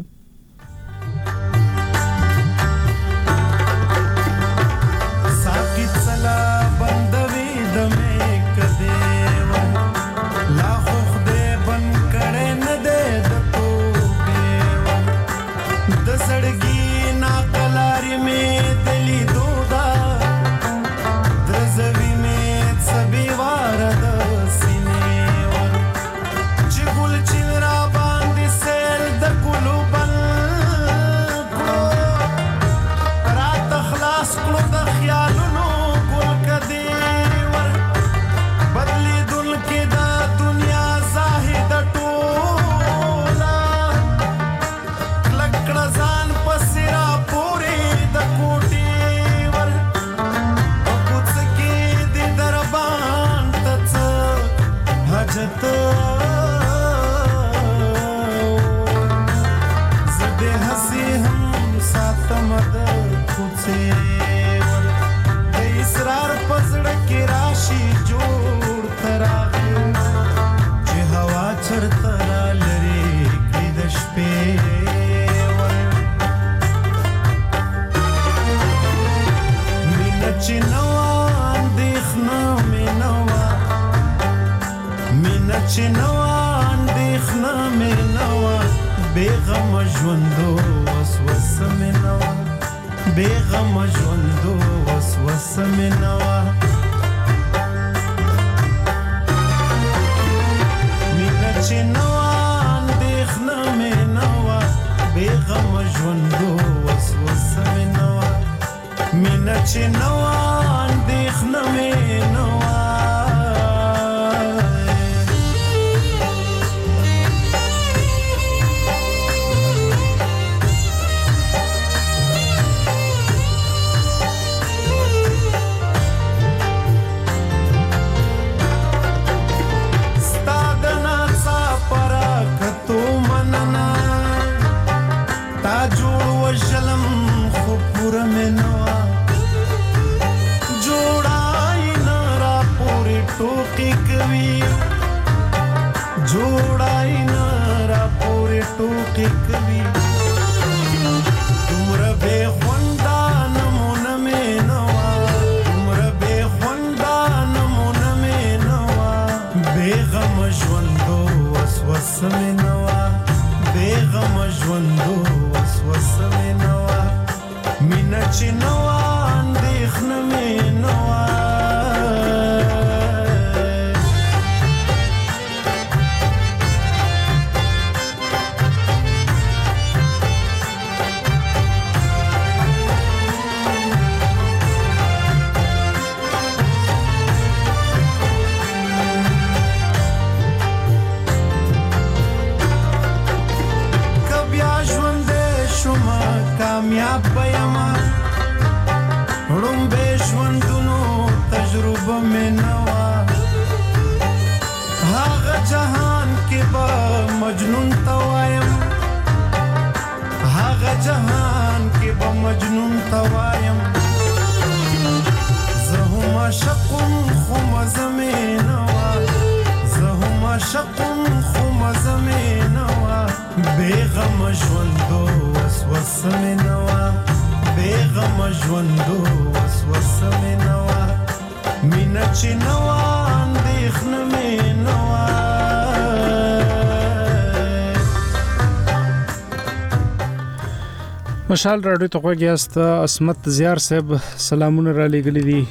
مشال راډیو ته غوږیاست اسمت زیار صاحب سلامونه را لګلې دي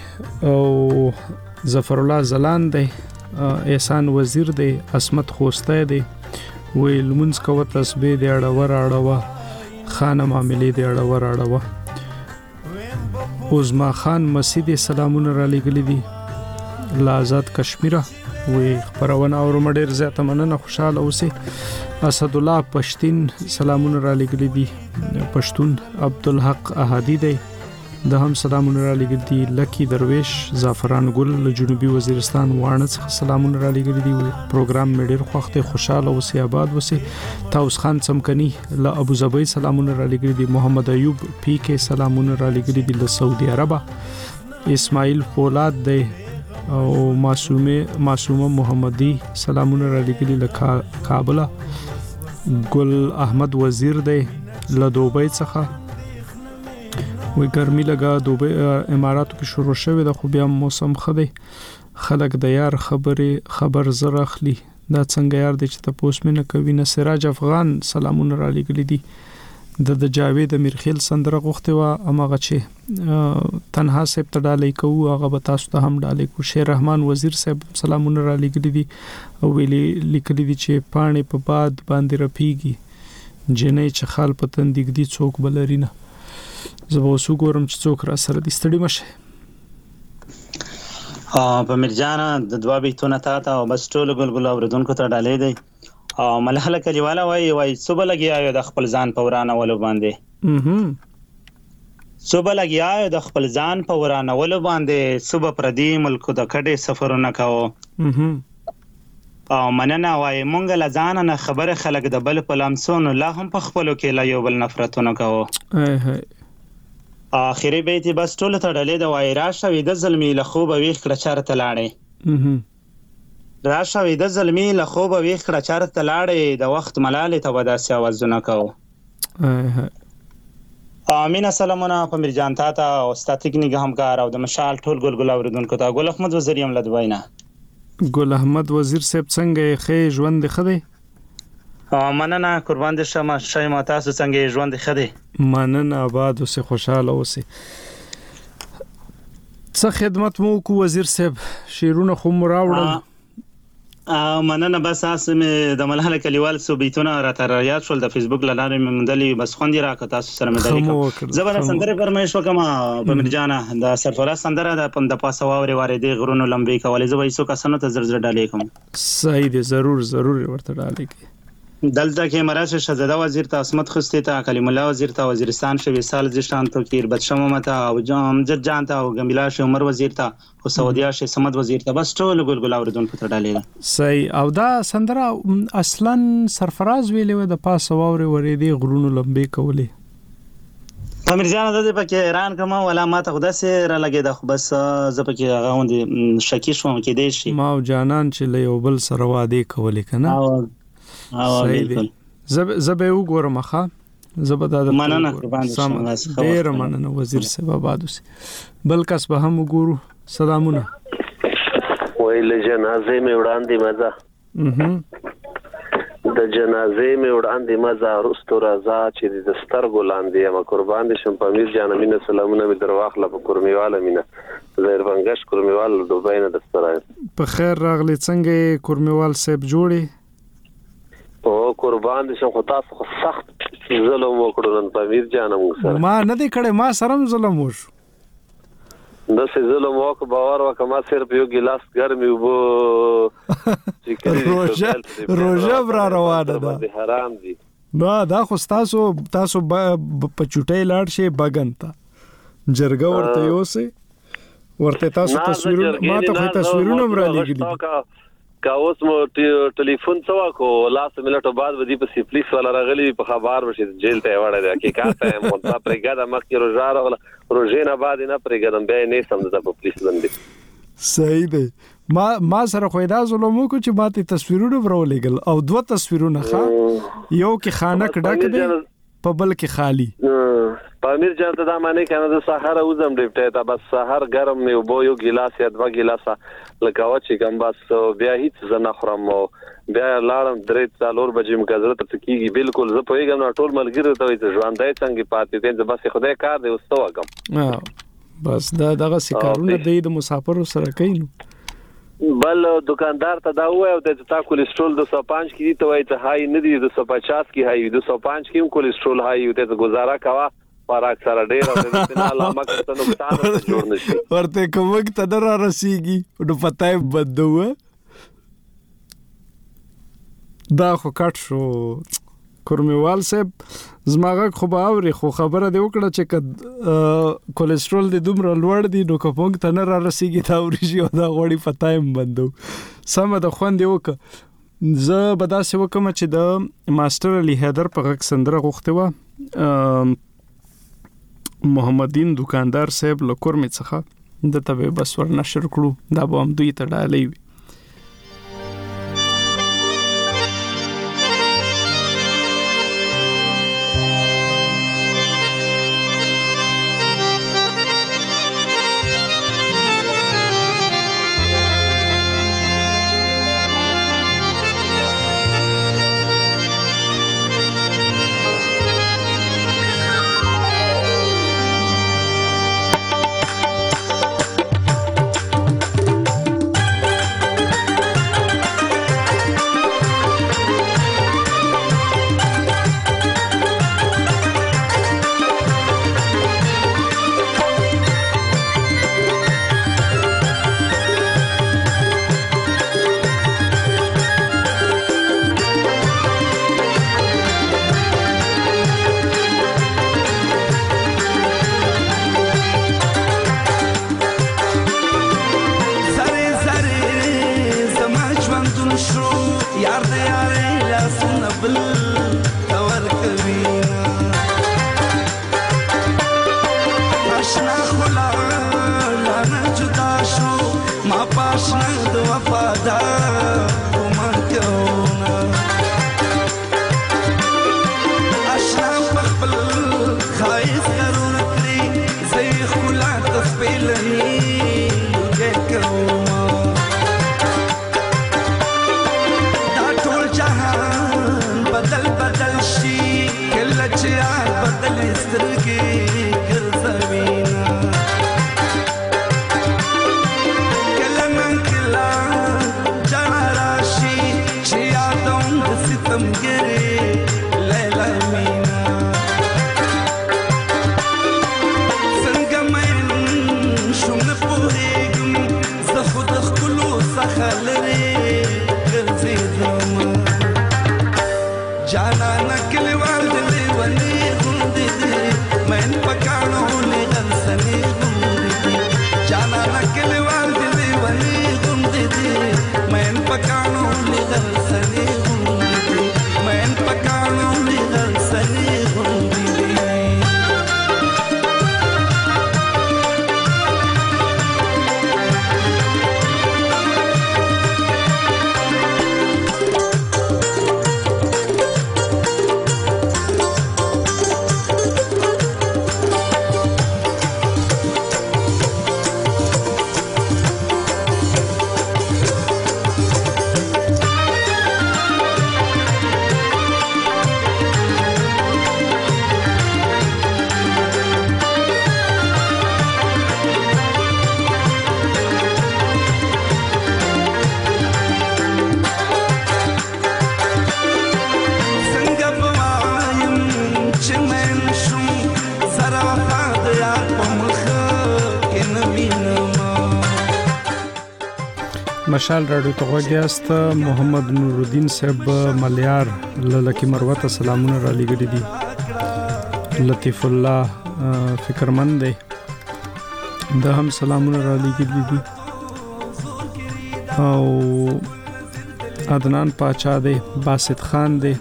او ظفر الله زلان دی احسان وزیر دی اسمت خوسته دی ویل منځ کو تسبیح دی اړه خانه معاملې دی اړه عظما خان مسجد سلامونه را لګلې دي لازات کشمیره وی خبرونه اور مډیر زیاته مننه خوشاله اوسه اسد الله پښتين سلامونه را لګلې دي پښتون عبدالحق احادی دی د هم سلامونه را لګل دي لکی درویش زعفران ګل له جنوبي وزیرستان واڼه څخه سلامونه را لګل دي پروګرام مې ډیر خوښ دی خوشاله اوسئ آباد اوسئ تاوس خان څمکني له ابو ظبي سلامونه را لګل دي محمد ایوب پی کې سلامونه را لګل دي له سعودي عربه اسماعیل فولاد دی او معصومه محمدي سلامونه را لګل له کابل ګل احمد وزیر دی له دوبۍ څخه وی ګرمي لګا دوبۍ اماراتو کې شروع شوه د خو بیا موسم خدي خلک د یار خبر زر اخلي دا څنګه یار دي چې تاسو مې نه کوي نه سراج افغان سلامونه را لګلې دي د جاوید امیرخیل سندره غوښته وا امغه چې تنها سپ تډالې کوو هغه به تاسو ته هم ډالې کو شیر رحمان وزیر صاحب سلامونه را لګلې دي او ویلي لیکلي دي چې پانی په باد باندې رپیږي جنې چې خال پتن دیګدي څوک بلرینه زبو وسوګورم چې څوک را سره دي ستړي مشه په مرجانه د دوا بیتونه تا او بس ټول ګلګل اوردونکو ته ډالې دی او ملهله کلیواله وای صبح لګیا د خپل ځان په ورانه ول باندې صبح لګیا د خپل ځان په ورانه ول باندې صبح پردي ملک د کډې سفرونه کاوه او مننه وای مونږ له ځان نه خبره خلک د بل په لمسونو لا هم په خپلو کې لا یو بل نفرتونه کاوه اخیری بیت بس ټول ته ډلې د وای راشه وې د ظلمي له خوب ویخ کړه چارته لاړې راشه وې د ظلمي له خوب ویخ کړه چارته لاړې د وخت ملاله ته وداسې आवाजونه کاوه امین سلامونه په مرجان تا او ستاتیک نگاه همکار او د مشال ټول ګلګل اوردونکو ته ګل احمد وزیر یم لدوینه ګل احمد وزیر صاحب څنګه خې ژوند خدي مننه قربان دې شمه شایما تاسو څنګه ژوند خدي مننه آباد اوسه خوشاله اوسه څه خدمت مو کو وزیر صاحب شیرونه خو مراوړل مننه بس اسمه د ملهله کلیوال صوبیتونه را تر یاد شول د فیسبوک لاره مندلي بس خوندې راکړه تاسو سره مدلي زبر سندره فرمایش وکما په مرجانه د سرفراز سندره د پند پاسه واوري واردې غرونو لمبي کولې زبې سو کسانو ته زر ډالې کوم صحیح دي ضرور ورته ډالې کی دلته کې مراشه شهزاده وزیر ته عصمت خستی ته کلیم الله وزیر ته وزیرستان شوی سال زشان تو کیر بدشمو متا او امجد جان ته او گمیلا شه عمر وزیر ته او سعودیا شه سمد وزیر ته بس ټول ګلګل اوردون په تړلې صحیح او دا سندره اصلا سرفراز ویلې و د پاسه واوري ورېدي غرونو لمبي کولې امرجان د دې پکې ایران کوم ولا ما ته خدا سره لګي د بس ز پکې غوندي شکی شوم کې دی شي ما او جانان چې له یو بل سره واده کولې کنه بالکل زبې وګورم ښه زبدا د مننه قربان ډیر مننه وزیر صاحب آباد اوسه بل کس به هم وګورو سلامونه ویل جنازه می وړاندې مزه د جنازه می وړاندې مزه رستو رضا چې د سترګو لاندې ما قربان دي شم پامیر جان امینه سلامونه می درواخله په کورمیواله مینه زهر بنگش کورمیوال دوبای نه دسترای په خیر راغلی څنګه کورمیوال صاحب جوړي او قربان دي شم خو تاسو سخت ظلم وکړو نن پامیر جانم سره ما نه دې کړه ما سره ظلم وشو د څه ظلم وک باور وک ما صرف یو ګلاس ګرمي وبو روزه برا روانه ده حرام دي دا خو تاسو په چټي لاړ شي بغنتا جرګه ورته یوسه ورته تاسو تصویرونه ما ته تصویرونه برا لګلی کا اوس مو ټلیفون څوا کو لاس ملټو بعد ودی په پولیس والا راغلی په خبر وشي جیل ته وړه ده کې کاته مو تا پرګاده مخکې روزاره ولا روزینه بعد نه پرګادم به نه سم د پولیس باندې صحیح دی ما سره خو دا ظلم کو چې ماته تصویرونه ورولېګل او دوه تصویرونه ښه یو کې خانک ډک دی په بل کې خالی پامیر جان ته دا معنی کنه د سحر اوزم ډیپټه تا بس سحر ګرم نه وبو یو ګلاس یا دوا ګلاسه لکه چې کوم بس بیا هیڅ زنه خرم بیا لارم درې څلور بجې مګزره ته کیږي بالکل زه پوهیږم نو ټول ملګری ته ژوندای څنګه پاتې دي بس خدای کار دی وستو وګم بس دغه سکارونه د مسافرو سره کین بل دکاندار ته دا وایو د تا کولیسټرول 205 کې ته وایي ته هاي نه دي 250 کې هاي 205 کې کولیسټرول هاي ته گزاره کوا پراک سره ډیر او د نه علامه ته نقصان جوړ نشي ورته کوم ته در رسیږي نو پتاي بدوه دا خو کټ شو کورمیوال صاحب زماغه خو به اوري خو خبره دی وکړه چې کولیسټرول د دومره لوړ دی نو کوم ته نه را رسیږي دا ورشي او دا غوړي پتایم بندو سم د خوند وک زه به داسې وکم چې د ماستر علي حیدر په غږ سندره غوښته و محمدین دکاندار صاحب له کورمې څخه د تبه بس ور نشر کړو دا به هم دوی ته ډالې وي مشال راډیو ته غوږیاست محمد نور الدین صاحب ملیار لکه مروت سلامونه را لګړي دي لطیف الله فکرمند دی د هم سلامونه را لګړي دي او عدنان پاچا دی باسط خان دی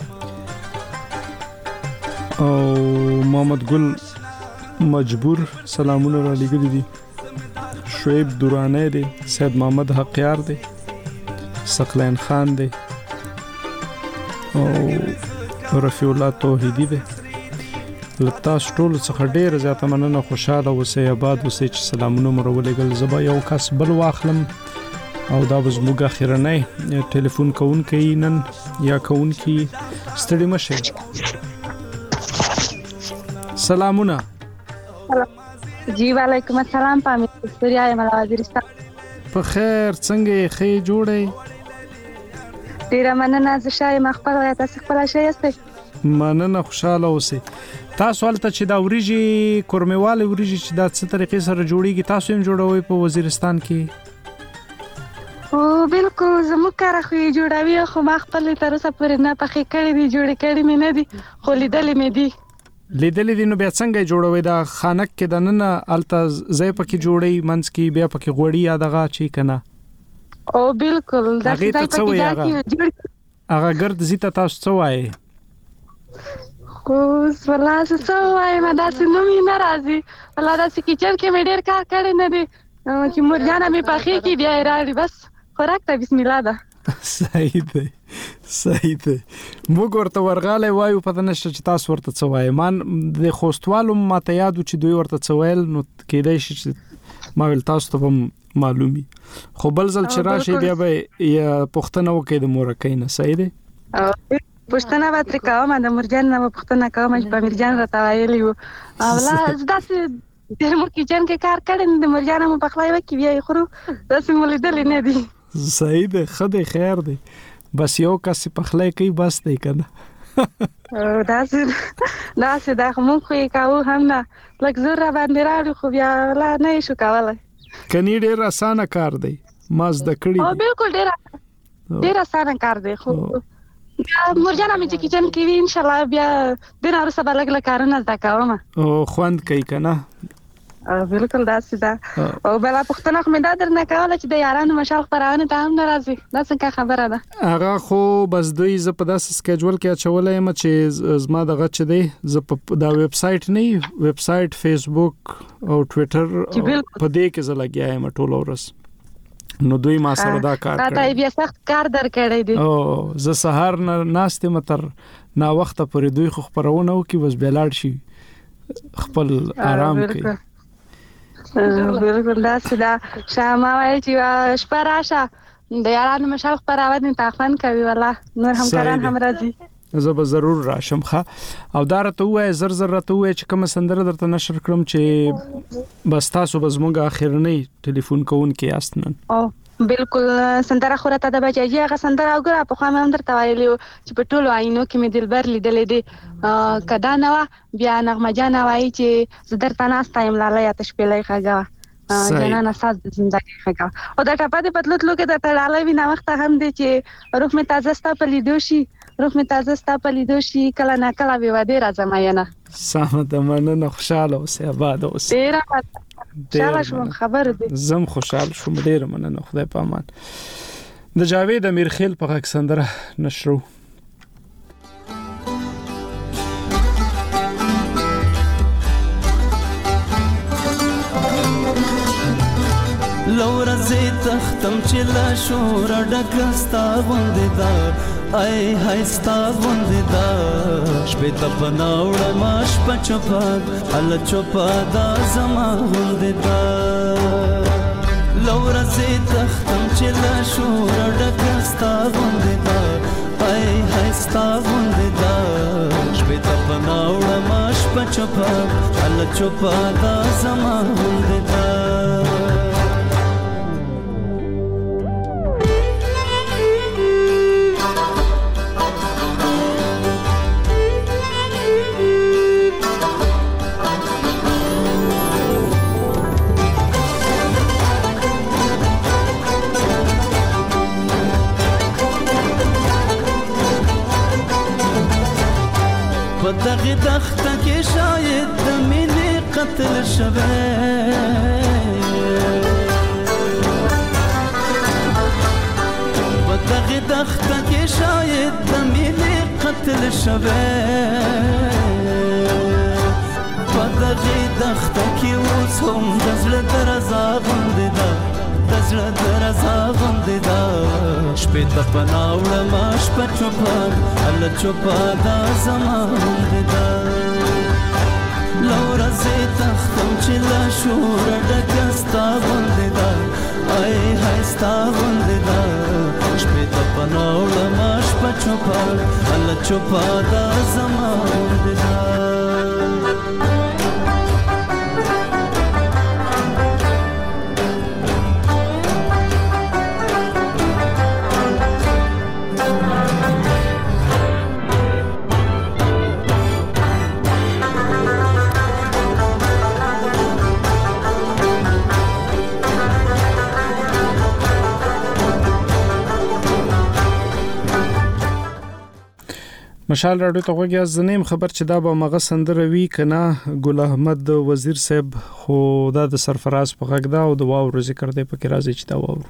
او محمد ګل مجبور سلامونه را لګړي دي شعیب دورانه دی سید محمد حقیار دی ثقلین خان دی او رفیع الله توحیدی دی لتا ټول څخه ډیر زیاته مننه خوشاله اوسئ آباد اوسئ چې سلامونه مرولېګل زبا یو کس بل واخلم او دا زموږ اخیرنۍ ټلیفون کوونکی نن یا کوونکی ستړي مشه سلامونه جی وعلیکم السلام پامې استوریا ملا وزیرستان په خیر څنګه خې جوړې ډیر مننه زه شای مخبر یا تاسو خپل شای یاست مننه خوشاله اوسئ تاسو ولته چې دا وريجي کورمیواله وريجي چې دا څه طریقې سره جوړیږي تاسو هم جوړوي په وزیرستان کې او بالکل زموږ کار خو جوړوي خو ما خپل تر اوسه پورې نه پخې کړې دي جوړې کړې مې نه دي خو لیدلې مې دي نو بیا څنګه جوړوي دا خانک کې د نن الته زې پکې جوړي منځ کې بیا پکې غوړی یا دغه چی کنه او بالکل دا ځای پکې دا کې جوړ هغه ګرد زیته تاسو څه وایي خو ولا څه وایي ما دا څه نومي ناراضي ولا دا چې کچن کې مې ډېر کار کړی نه دي چې مرجانه مې پخې کې بیا راړي بس خوراک ته بسم الله ده صحیح دی موږ ورته ورغاله وایو په دنه چې تاسو ورته څه وایي مان د خوستوالو ماته یادو چې دوی ورته څه ویل نو کېدای شي چې ما ول تاسو ته معلومي خو بل ځل چې راشي بیا به یا پښتنه وکړي د مورکې نه صحیح دی پښتنه به تر کومه د مرجان نه پښتنه کوم چې په مرجان راته ویلی او لا داسې د مور کچن کې کار کړم د مرجان مو پخلای وکي بیا خورو داسې مولدل نه دي صحیح دی خدای خیر دی بس یو کس پخلای کوي بس دی کنه داسې دا موږ خو یې کاوه هم نه لکه زور را باندې راړو خو بیا لا نه شو کولای کني ډېر اسانه کار دی ما زده کړی او بالکل ډېر اسانه کار دی خو مرجان مې چې کچن کې وي ان شاء الله بیا د نارو سبا لګل کارونه زده کوم او خوند کوي کنه بالکل داسې دا او بل پښتنه خو مې دا درنه کوله چې د یارانو مشال خبرونه ته هم ناراضي دا څنګه خبره ده هغه خو بس دوی ز په داسې سکیجول کې اچولای م چې زما دغه چې دی ز دا ویب سټ نه ویب سټ فیسبوک او ټوئیټر په دې کې ز لګیایم ټول ورس نو دوی ما سره دا کار کوي دا بیا سخت کار درکړی دی او ز سحر ناشته متر نا وخت پرې دوی خو خبرونه وکي بس بلاړ شي خپل آرام کوي بالکل دا شامه وای چې شپه راشه د یارانو مشال خبره ودی تاخوان کوي والله نور همکاران هم راځي زه به ضرور راشم ښه او دا راته وای زر راته وای چې کوم سندره درته نشر کړم چې بس تاسو به زموږ اخرنی ټلیفون کوونکی یاست نن او بالکل سندره خو راته د بچی هغه سندره وګوره په خو هم درته وایلی چې په ټولو عینو کې مې دلبر لیدلې دي کدا نو بیا نغمه جان وایي چې زه درته ناسته یم لاله یا تشپلې خګه جنانه ساز د زندګي خګه او دا ټاپه د پتلوت لوګه د تړاله وینا وخت هم دي چې روح می تازه ستا په لیدو شي کله نه کله به وادي راځم ینه سمه ده مننه خوشاله اوسې آباد اوسې ډیر شوم خبر دي زم خوشاله شوم ډیر مننه خدای په امان د جاوید امیرخیل په غږ سندره نشرو لور زه تختم چې لا شور ډکستا غوندې دا ای هاي ستا غوندې دا شپه ته بناوړ ماش پچپا ال چوپا دا زما غوندې دا لور زه تختم چې لا شور ډکستا غوندې دا ای هاي ستا غوندې دا شپه ته بناوړ ماش پچپا ال چوپا دا زما غوندې دا دغه دخته کې شاید د مینې قتل شوه دغه دخته کې شاید د مینې قتل شوه دغه دخته کې اوس هم د زړه درزا غوندې ده د زړه درزا غوندې ده شپې ته پناوړه ما شپه چوپه هله چوپه دا زما غوندې ده له ورځې تختم چې له شوره ډکه ستا غوندې ده ای های ستا غوندې ده شپې ته پناوړه ما شپه چوپه هله چوپه دا زما غوندې ده مشال راډیو ته وګیا زنیم خبر چې دا به مغه سندروي کنا ګل احمد وزیر صاحب خو دا د سرفراز په غږ دا او د واو ذکر دی په کې راځي چې دا واو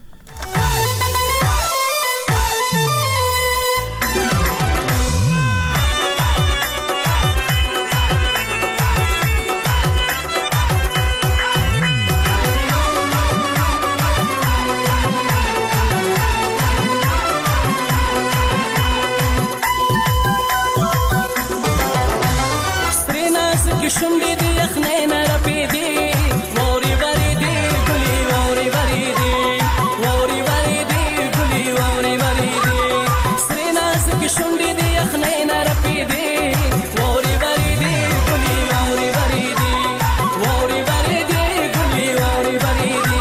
شمدي دي يخنينا ربيدي ووري بريدي قولي ووري بريدي ووري بريدي قولي ووري بريدي سريناسك شمدي دي يخنينا ربيدي ووري بريدي قولي ووري بريدي ووري بريدي قولي ووري بريدي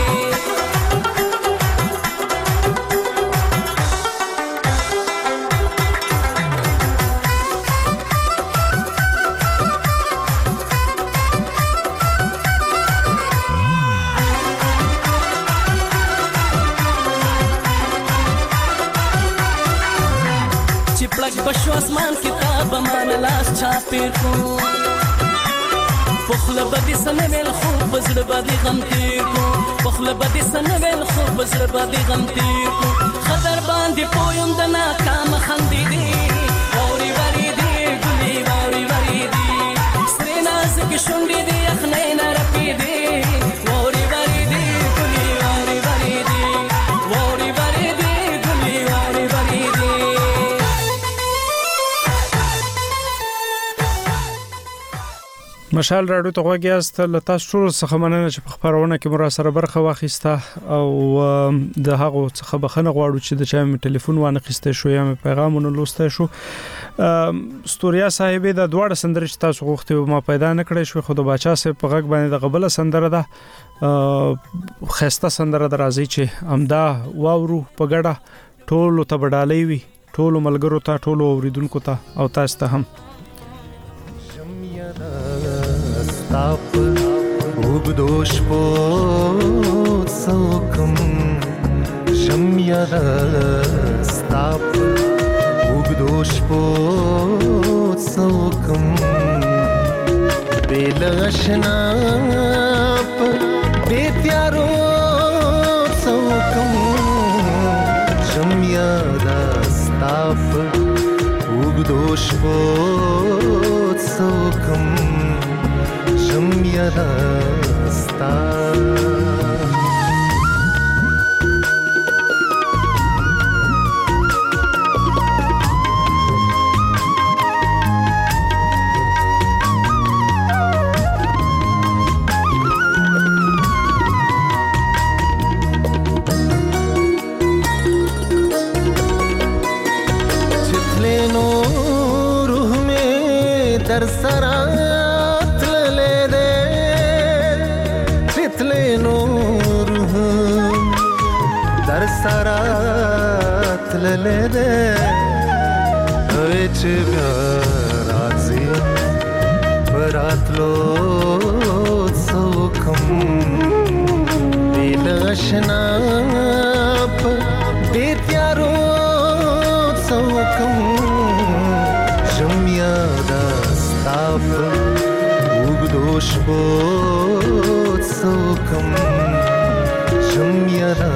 بشو اسمان کتاب مان لاس چاپیر کو بخل بدی سنویل خوب بزر بدی غم تیر کو بخل بدی سنویل خوب بزر بدی غم تیر کو خطر باندې پویم د ناکام خندې دی ووري وری دی ګلي ووري وری دی سری نازک شونډې دی یخنې نه رپی دی ووري وری دی ګلي ووري وری دی ووري وری دی ګلي ووري وری دی مشال راډیو ته وګیاست لته ټول څخه مننه چې په خبرونه کې مرا سره برخه واخیسته او د هغه څخه بخنه غواړو چې د چا می ټلیفون وانه خسته شو یا می پیغامونه لوسته شو ستوریا صاحب د دوړ سندره چې تاسو غوښته ما پیدا نکړې شو خو د باچا صاحب په غږ باندې د قبل سندره ده خسته سندره درازي چې امدا واورو په ګډه ټول ته بډالې وي ټول ملګرو ته ټول اوریدونکو ته او تاسو ته هم Stop, ubdosh po sokum, shamyada. Stop, ubdosh po sokum, belashna betyaro sokum, shamyada. Stop, ubdosh po sokum. Yada sta Chitle no ruh mein dar sara sarat lelede vech razi paratlo sokum dilashna betyaro sokum shumyada staf ubdosh bo sokum shumyada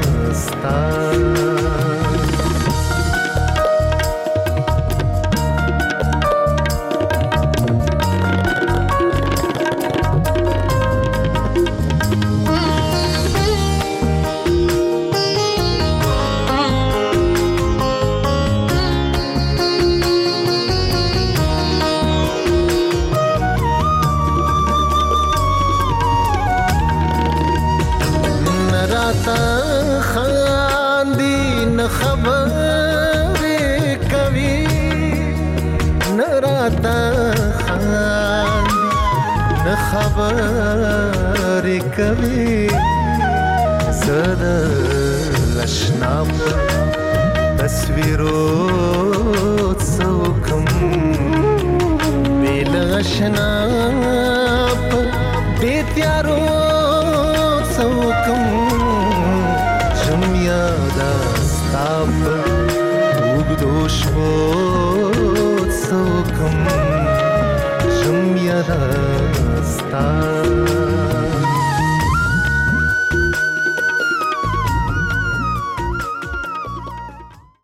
خبر کبھی زد لشناب تصویرو سوکم بلشناب بیتیارو سوکم شمیادا ستاب اوږدو شپو څوکم ژم یاده ستا